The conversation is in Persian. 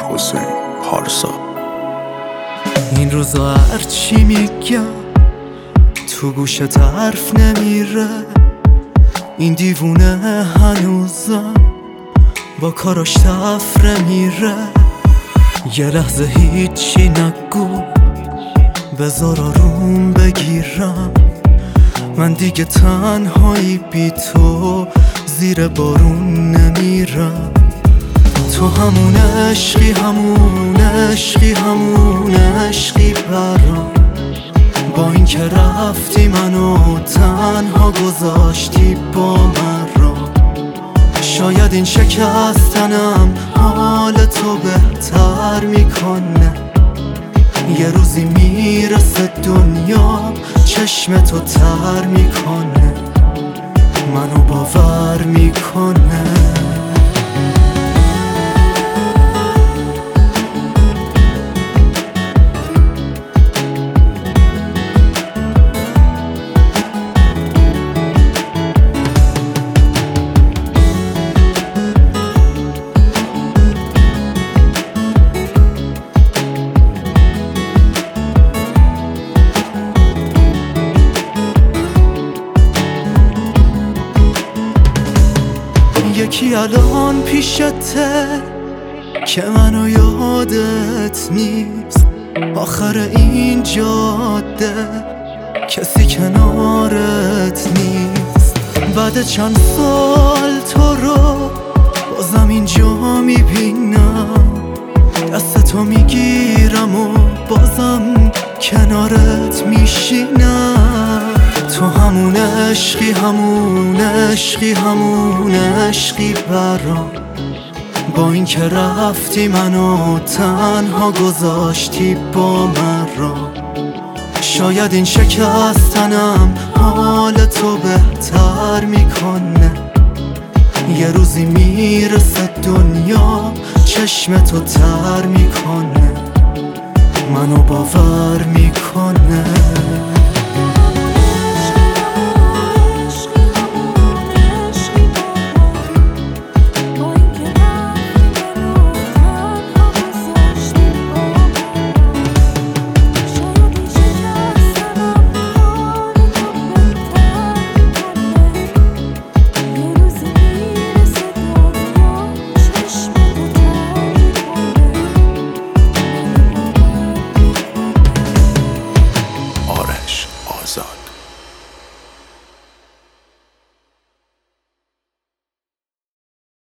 حسین پارسا. این روزا هرچی میگم تو گوشت حرف نمیره، این دیوونه هنوزم با کاراش تفره میره. یه لحظه هیچی نگو بذار آروم بگیرم، من دیگه تنهایی بی تو زیر بارون نمیرم. تو همون عشقی همون عشقی همون عشقی برام، با این که رفتی منو تنها گذاشتی با من رو. شاید این شکستنم حال تو بهتر میکنه، یه روزی میرسه دنیا چشم تو تر میکنه، منو باور میکنه. یکی الان پیشته که منو یادت نیست، آخر این جاده کسی کنارت نیست. بعد چند سال تو رو بازم اینجا میبینم، دست تو میگیرم و بازم کنارت میشینم. تو همون عشقی همون عشقی همون عشقی برام، با این که رفتی منو تنها گذاشتی با من رو. شاید این شکستنم حال تو بهتر میکنه، یه روزی میرسه دنیا چشم تو تر میکنه، منو باور میکنه. آزاد.